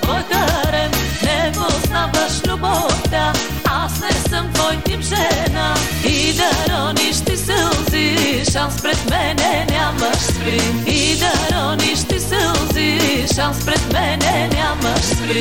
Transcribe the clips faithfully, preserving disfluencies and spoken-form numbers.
твой харем, не познаваш любовта, аз не съм твой тип жена. И да рониш ти сълзи, шанс пред мене нямаш, спри. И да рониш ти сълзи, шанс пред мене нямаш, спри.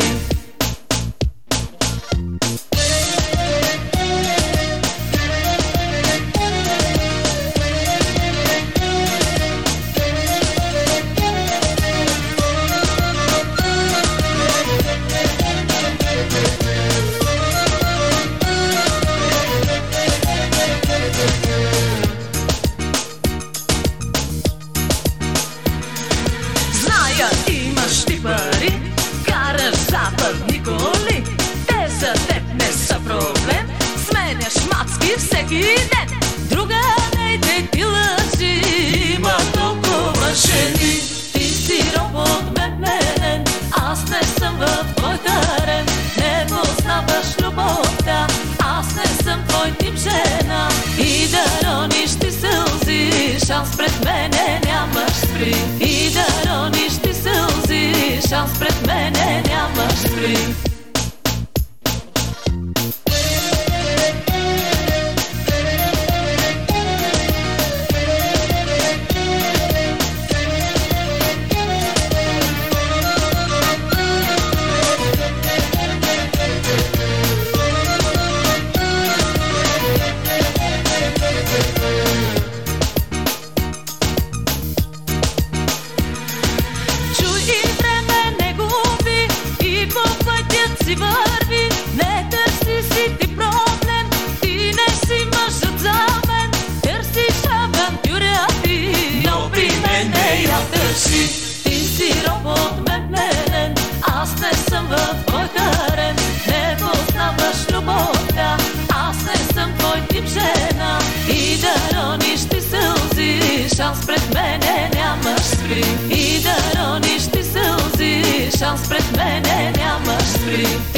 Имаш ти пари, караш западни коли, те за теб не са проблем, сменяш мацки всеки ден. Друга не те ти лъжи, има толкова жени. Ти си робот менен, аз не съм в твой харем, не познаваш любовта, аз не съм твой тип жена. И да рониш ти сълзи, шанс пред мене нямаш, спри. И да рониш ти сълзи, шанс пред мене нямаш, спри. Си върви, не търси си ти проблем, ти не си мъжът за мен, търсиш авантюря ти, но при мен не я търси. Ти си робот менен, аз не съм в твой харем, не познаваш любовта, аз не съм твой тип жена. И да рониш ти сълзи, шанс пред мене нямаш, спри. И да рониш ти сълзи, шанс пред мене нямаш, спри.